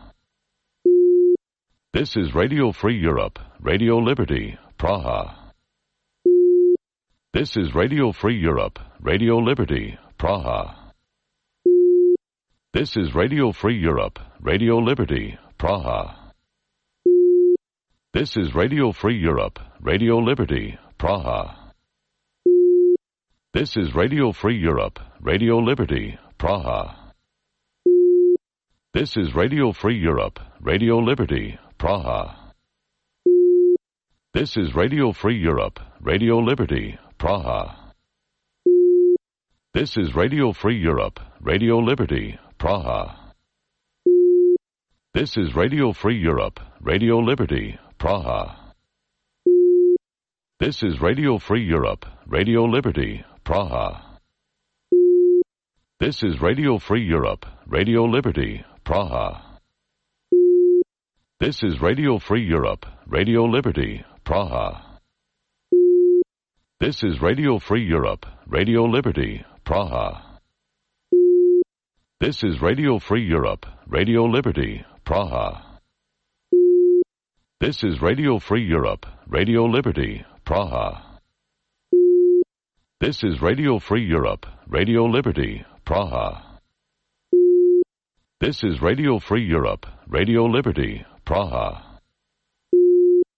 This is Radio Free Europe, Radio Liberty, Praha. This is Radio Free Europe, Radio Liberty, Praha. This is Radio Free Europe, Radio Liberty, Praha. This is Radio Free Europe, Radio Liberty, Praha. This is Radio Free Europe, Radio Liberty, Praha. This is Radio Free Europe, Radio Liberty, Praha. This is Radio Free Europe, Radio Liberty, Praha. This is Radio Free Europe, Radio Liberty, Praha. This is Radio Free Europe, Radio Liberty, Praha. This is Radio Free Europe, Radio Liberty, Praha. This is Radio Free Europe, Radio Liberty, Praha. This is Radio Free Europe, Radio Liberty, Praha. This is Radio Free Europe, Radio Liberty, Praha. This is Radio Free Europe, Radio Liberty, Praha. This is Radio Free Europe, Radio Liberty, Praha. This is Radio Free Europe, Radio Liberty, Praha. This is Radio Free Europe, Radio Liberty, Praha.